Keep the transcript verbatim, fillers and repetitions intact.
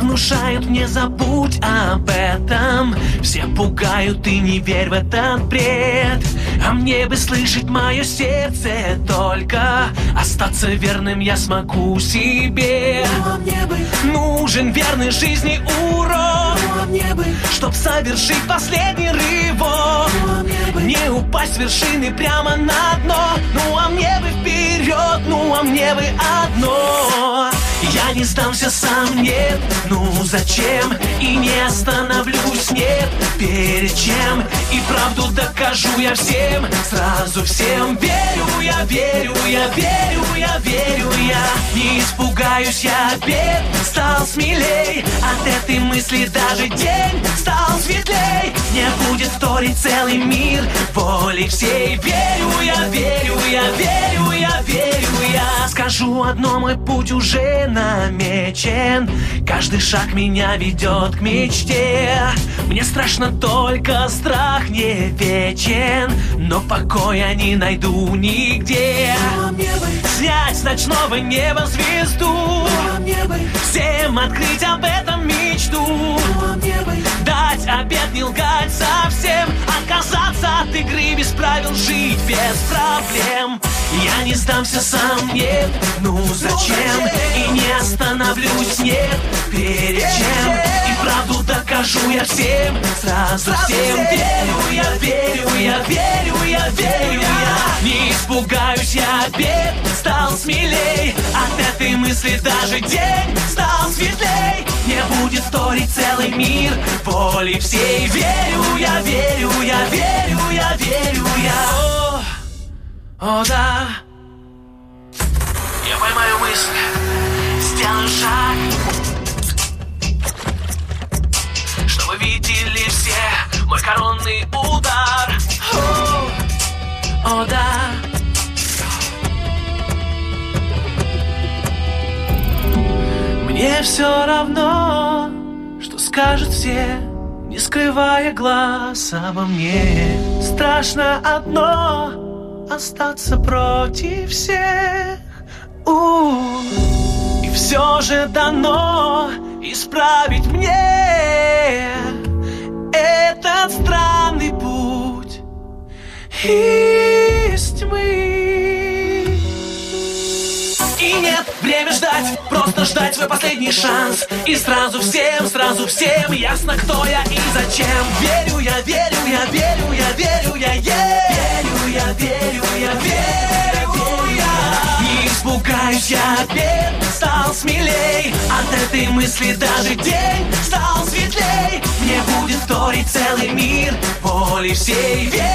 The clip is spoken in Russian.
внушают мне: забудь об этом. Все пугают, и не верь в этот бред. А мне бы слышать мое сердце только. Остаться верным я смогу себе. Ну, а мне бы нужен верный жизни урок, ну, а мне бы чтоб совершить последний рывок. ну, а мне бы не упасть с вершины прямо на дно. Ну а мне бы вперед, ну а мне бы одно. Я не сдамся сам, нет, ну зачем? И не остановлюсь, нет, перед чем? И правду докажу я всем, сразу всем. Верю я, верю я, верю я, верю я. Не испугаюсь я бед, стал смелей. От этой мысли даже день стал светлей. Не будет вторить целый мир воли всей. Верю я, верю я, верю я, верю я. Скажу одно, мой путь уже намечен. Каждый шаг меня ведет к мечте. Мне страшно только, страх не вечен, но покоя не найду нигде. ну, а мне бы Снять с ночного неба звезду, ну, а мне бы всем открыть об этом мечту. ну, а мне бы Дать обет не лгать совсем, отказаться от игры без правил, жить без проблем. Я не сдамся сам, нет, ну зачем? И не остановлюсь, нет, перед чем? И правду докажу я всем, сразу всем. Верю я, верю я, верю я, верю я. Не испугаюсь я бед, стал смелей. От этой мысли даже день стал светлей. Не будет вторить целый мир воли всей. Верю я, верю я, верю я, верю я. О, о да. Я поймаю мысль, сделаю шаг, чтобы видели все мой коронный удар. О, о да. Мне все равно, что скажут все, не скрывая глаз обо мне. Страшно одно — остаться против всех. У-у-у. И все же дано исправить мне этот странный путь из тьмы. И нет, время ждать, просто ждать свой последний шанс. И сразу всем, сразу всем ясно, кто я и зачем. Верю я, верю я, верю я, верю я, yeah. Верю я, верю я, верю я. Не испугаюсь я бед, стал смелей. От этой мысли даже день стал светлей. Мне будет вторить целый мир воли всей.